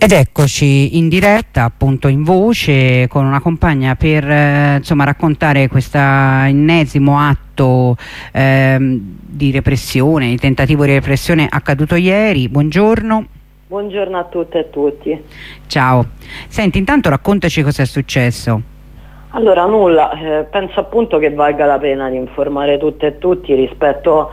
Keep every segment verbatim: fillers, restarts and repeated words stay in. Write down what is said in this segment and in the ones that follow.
Ed eccoci in diretta, appunto in voce, con una compagna per eh, insomma raccontare questo ennesimo atto ehm, di repressione, di tentativo di repressione accaduto ieri. Buongiorno. Buongiorno a tutte e tutti. Ciao. Senti, intanto raccontaci cosa è successo. Allora, nulla, eh, penso appunto che valga la pena di informare tutte e tutti rispetto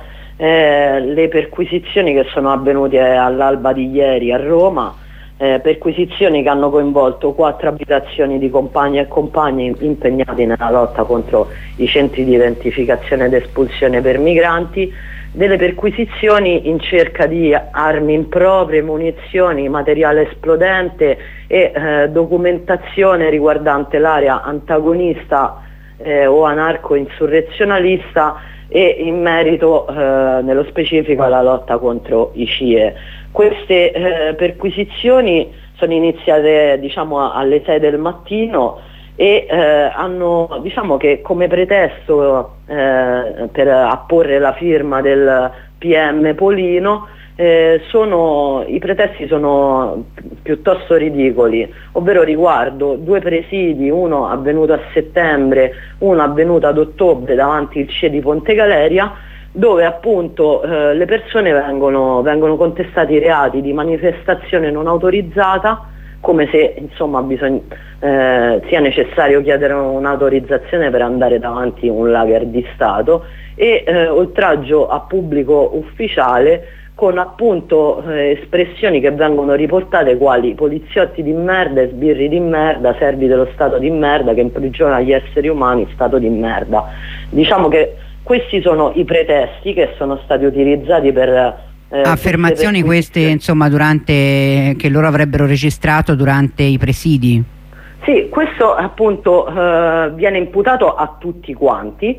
alle eh, perquisizioni che sono avvenute all'alba di ieri a Roma. Eh, perquisizioni che hanno coinvolto quattro abitazioni di compagni e compagni impegnati nella lotta contro i centri di identificazione ed espulsione per migranti, delle perquisizioni in cerca di armi improprie, munizioni, materiale esplodente e eh, documentazione riguardante l'area antagonista eh, o anarco-insurrezionalista e in merito eh, nello specifico alla lotta contro i C I E. Queste eh, perquisizioni sono iniziate diciamo alle sei del mattino e eh, hanno diciamo che come pretesto eh, per apporre la firma del P M Polino eh, sono, i pretesti sono piuttosto ridicoli, ovvero riguardo due presidi, uno avvenuto a settembre, uno avvenuto ad ottobre davanti il C I E di Ponte Galeria, dove appunto eh, le persone vengono, vengono contestati reati di manifestazione non autorizzata, come se insomma bisogna, eh, sia necessario chiedere un'autorizzazione per andare davanti un lager di Stato, e eh, oltraggio a pubblico ufficiale, con appunto eh, espressioni che vengono riportate quali poliziotti di merda e sbirri di merda, servi dello Stato di merda che imprigiona gli esseri umani, Stato di merda. Diciamo che questi sono i pretesti che sono stati utilizzati per eh, affermazioni queste insomma durante che loro avrebbero registrato durante i presidi. Sì, questo appunto eh, viene imputato a tutti quanti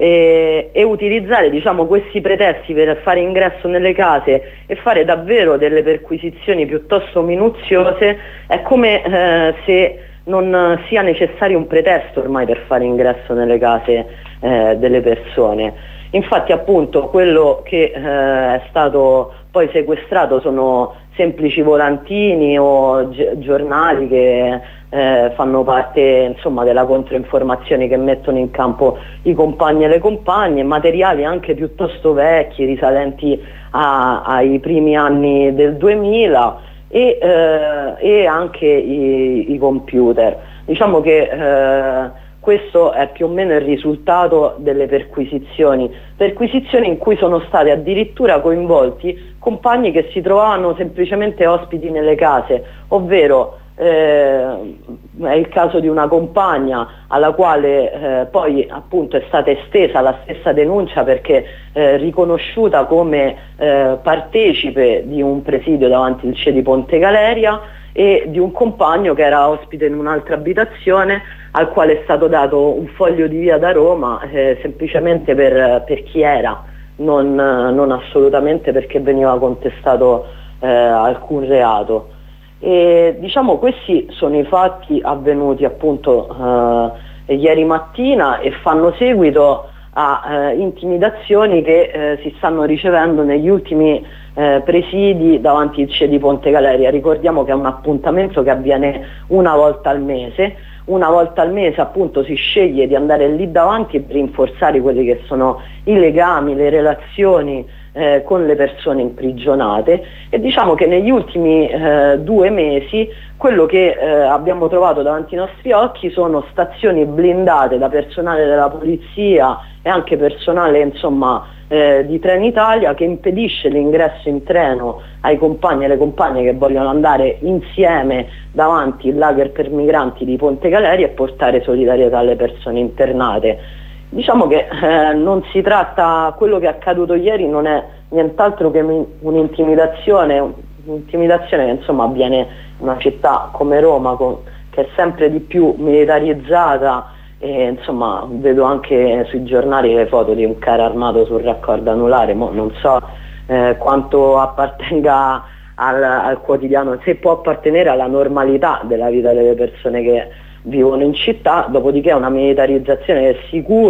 e, e utilizzare diciamo questi pretesti per fare ingresso nelle case e fare davvero delle perquisizioni piuttosto minuziose è come eh, se non sia necessario un pretesto ormai per fare ingresso nelle case eh, delle persone. Infatti appunto quello che eh, è stato poi sequestrato sono semplici volantini o giornali che eh, fanno parte insomma della controinformazione che mettono in campo i compagni e le compagne, materiali anche piuttosto vecchi, risalenti a, ai primi anni del duemila, e, eh, e anche i, i computer. Diciamo che eh, questo è più o meno il risultato delle perquisizioni, perquisizioni in cui sono stati addirittura coinvolti compagni che si trovavano semplicemente ospiti nelle case, ovvero eh, è il caso di una compagna alla quale eh, poi appunto è stata estesa la stessa denuncia perché eh, riconosciuta come eh, partecipe di un presidio davanti il C I E di Ponte Galeria, e di un compagno che era ospite in un'altra abitazione al quale è stato dato un foglio di via da Roma eh, semplicemente per, per chi era, non, non assolutamente perché veniva contestato eh, alcun reato. E, diciamo questi sono i fatti avvenuti appunto eh, ieri mattina e fanno seguito a eh, intimidazioni che eh, si stanno ricevendo negli ultimi eh, presidi davanti il C I E di Ponte Galeria. Ricordiamo che è un appuntamento che avviene una volta al mese, una volta al mese appunto si sceglie di andare lì davanti per rinforzare quelli che sono i legami, le relazioni eh, con le persone imprigionate, e diciamo che negli ultimi eh, due mesi quello che eh, abbiamo trovato davanti ai nostri occhi sono stazioni blindate da personale della polizia e anche personale insomma eh, di Trenitalia che impedisce l'ingresso in treno ai compagni e alle compagne che vogliono andare insieme davanti il lager per migranti di Ponte Galeria e portare solidarietà alle persone internate. Diciamo che eh, non si tratta, quello che è accaduto ieri non è nient'altro che un'intimidazione, un'intimidazione che insomma avviene in una città come Roma con, che è sempre di più militarizzata, e insomma vedo anche sui giornali le foto di un carro armato sul raccordo anulare. Mo non so eh, quanto appartenga al, al quotidiano, se può appartenere alla normalità della vita delle persone che vivono in città, dopodiché è una militarizzazione che sicuro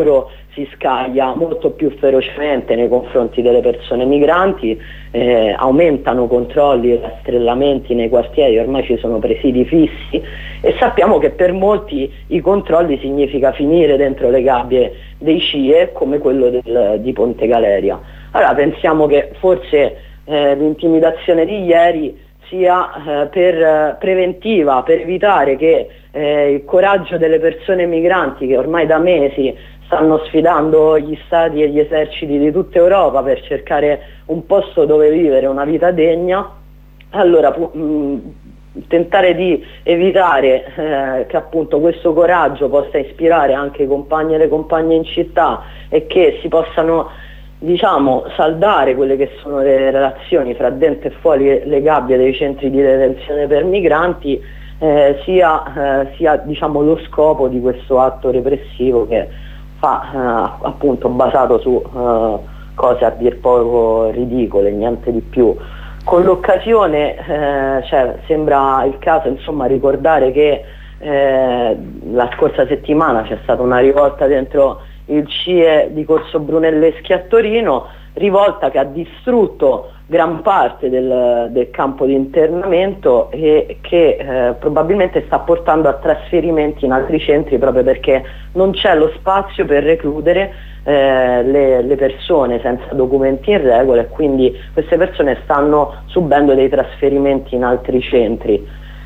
si scaglia molto più ferocemente nei confronti delle persone migranti, eh, aumentano controlli e rastrellamenti nei quartieri, ormai ci sono presidi fissi e sappiamo che per molti i controlli significa finire dentro le gabbie dei C I E come quello del, di Ponte Galeria. Allora pensiamo che forse eh, l'intimidazione di ieri sia eh, per eh, preventiva, per evitare che eh, il coraggio delle persone migranti che ormai da mesi stanno sfidando gli stati e gli eserciti di tutta Europa per cercare un posto dove vivere una vita degna, allora mh, tentare di evitare eh, che appunto questo coraggio possa ispirare anche i compagni e le compagne in città e che si possano, diciamo, saldare quelle che sono le relazioni fra dentro e fuori le gabbie dei centri di detenzione per migranti, eh, sia, eh, sia diciamo, lo scopo di questo atto repressivo che fa eh, appunto basato su eh, cose a dir poco ridicole, niente di più. Con l'occasione eh, cioè, sembra il caso insomma ricordare che eh, la scorsa settimana c'è stata una rivolta dentro il C I E di Corso Brunelleschi a Torino, rivolta che ha distrutto gran parte del, del campo di internamento e che eh, probabilmente sta portando a trasferimenti in altri centri proprio perché non c'è lo spazio per recludere eh, le, le persone senza documenti in regola e quindi queste persone stanno subendo dei trasferimenti in altri centri.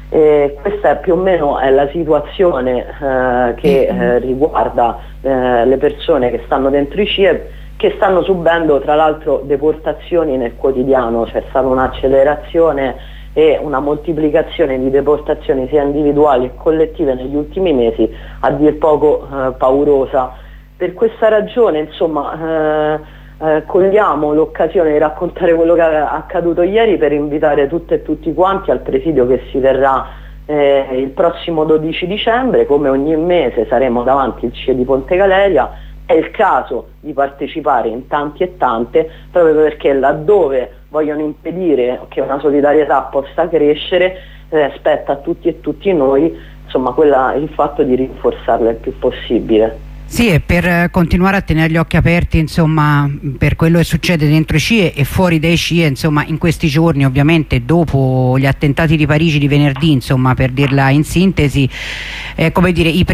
E questa è più o meno è la situazione eh, che eh, riguarda eh, le persone che stanno dentro i C I E, che stanno subendo tra l'altro deportazioni nel quotidiano. C'è stata un'accelerazione e una moltiplicazione di deportazioni sia individuali che collettive negli ultimi mesi a dir poco eh, paurosa. Per questa ragione insomma eh, Eh, cogliamo l'occasione di raccontare quello che è accaduto ieri per invitare tutte e tutti quanti al presidio che si terrà eh, il prossimo dodici dicembre. Come ogni mese saremo davanti al C I E di Ponte Galeria, è il caso di partecipare in tanti e tante, proprio perché laddove vogliono impedire che una solidarietà possa crescere eh, spetta a tutti e tutti noi insomma quella, il fatto di rinforzarla il più possibile. Sì, e per continuare a tenere gli occhi aperti insomma per quello che succede dentro i C I E e fuori dai C I E insomma in questi giorni, ovviamente dopo gli attentati di Parigi di venerdì, insomma per dirla in sintesi, eh, come dire, i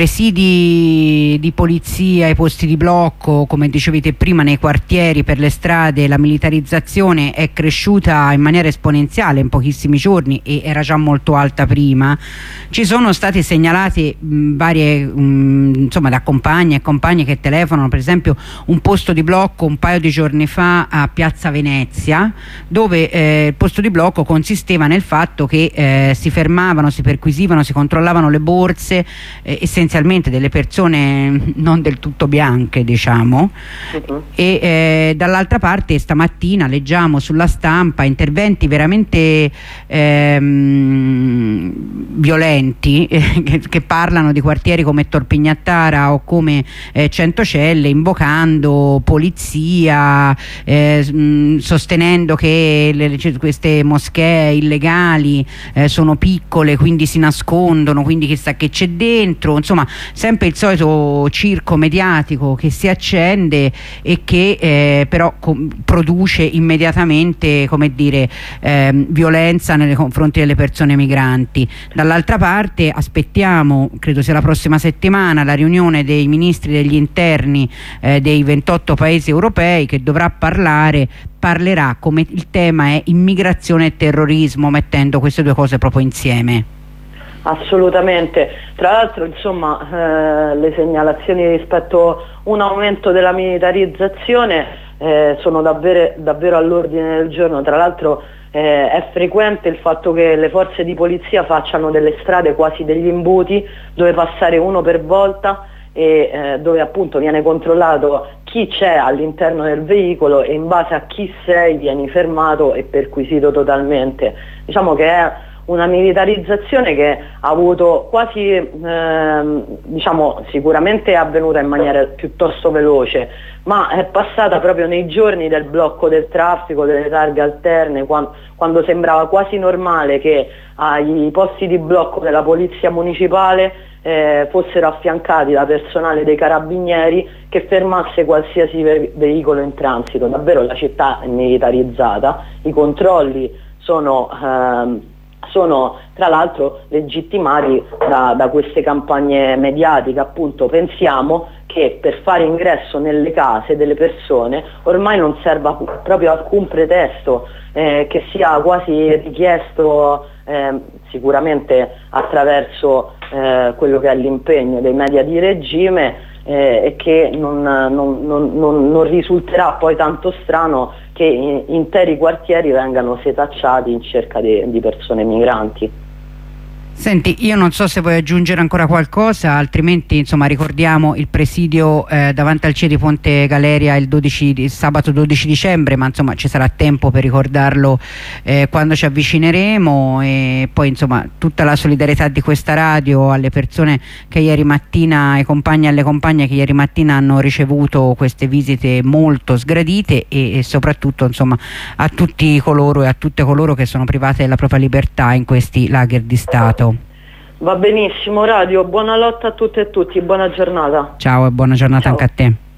presidi di polizia, i posti di blocco, come dicevete prima, nei quartieri, per le strade, la militarizzazione è cresciuta in maniera esponenziale in pochissimi giorni e era già molto alta prima. Ci sono state segnalate mh, varie mh, insomma da compagni e compagni che telefonano, per esempio un posto di blocco un paio di giorni fa a Piazza Venezia, dove eh, il posto di blocco consisteva nel fatto che eh, si fermavano, si perquisivano, si controllavano le borse eh, essenzialmente delle persone non del tutto bianche, diciamo. Uh-huh. E eh, dall'altra parte stamattina leggiamo sulla stampa interventi veramente ehm, violenti eh, che, che parlano di quartieri come Torpignattara o come Eh, Centocelle, invocando polizia, eh, mh, sostenendo che le, queste moschee illegali eh, sono piccole, quindi si nascondono, quindi chissà che c'è dentro, insomma sempre il solito circo mediatico che si accende e che eh, però produce immediatamente, come dire, eh, violenza nei confronti delle persone migranti. Dall'altra parte aspettiamo, credo sia la prossima settimana, la riunione dei ministri degli interni eh, dei ventotto paesi europei che dovrà parlare parlerà come il tema è immigrazione e terrorismo, mettendo queste due cose proprio insieme. Assolutamente, tra l'altro insomma eh, le segnalazioni rispetto a un aumento della militarizzazione eh, sono davvero, davvero all'ordine del giorno. Tra l'altro eh, è frequente il fatto che le forze di polizia facciano delle strade quasi degli imbuti dove passare uno per volta e eh, dove appunto viene controllato chi c'è all'interno del veicolo e in base a chi sei vieni fermato e perquisito totalmente. Diciamo che è una militarizzazione che ha avuto quasi, ehm, diciamo, sicuramente è avvenuta in maniera piuttosto veloce, ma è passata proprio nei giorni del blocco del traffico, delle targhe alterne, quando, quando sembrava quasi normale che ai posti di blocco della polizia municipale eh, fossero affiancati da personale dei carabinieri che fermasse qualsiasi ve veicolo in transito. Davvero la città è militarizzata, i controlli sono, ehm, sono tra l'altro legittimati da, da queste campagne mediatiche. Appunto, pensiamo che per fare ingresso nelle case delle persone ormai non serva proprio alcun pretesto, eh, che sia quasi richiesto eh, sicuramente attraverso eh, quello che è l'impegno dei media di regime, eh, e che non, non, non, non, non risulterà poi tanto strano che interi quartieri vengano setacciati in cerca di, di persone migranti. Senti, io non so se vuoi aggiungere ancora qualcosa, altrimenti insomma ricordiamo il presidio eh, davanti al C I E di Ponte Galeria il, dodici, il sabato dodici dicembre, ma insomma ci sarà tempo per ricordarlo eh, quando ci avvicineremo, e poi insomma tutta la solidarietà di questa radio alle persone che ieri mattina, ai compagni e alle compagne che ieri mattina hanno ricevuto queste visite molto sgradite, e, e soprattutto insomma a tutti coloro e a tutte coloro che sono private della propria libertà in questi lager di Stato. Va benissimo Radio, buona lotta a tutte e tutti, buona giornata. Ciao e buona giornata. Ciao. Anche a te.